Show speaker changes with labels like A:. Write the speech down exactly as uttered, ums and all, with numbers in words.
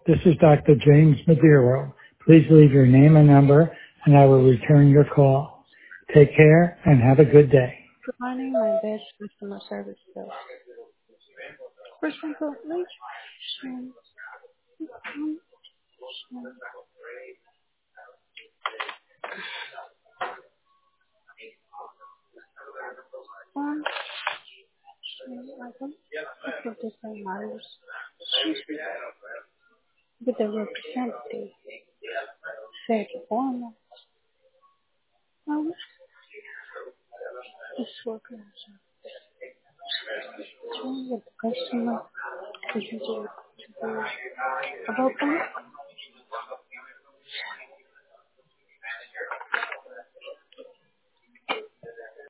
A: This is Doctor James Madero. Please leave your name and number, and I will return your call. Take care and have a good day.
B: Providing my best customer service skills. For example, registration, one, item, couple of different matters. With the representative, said formal, um, this worker, with the customer, this is to be about them.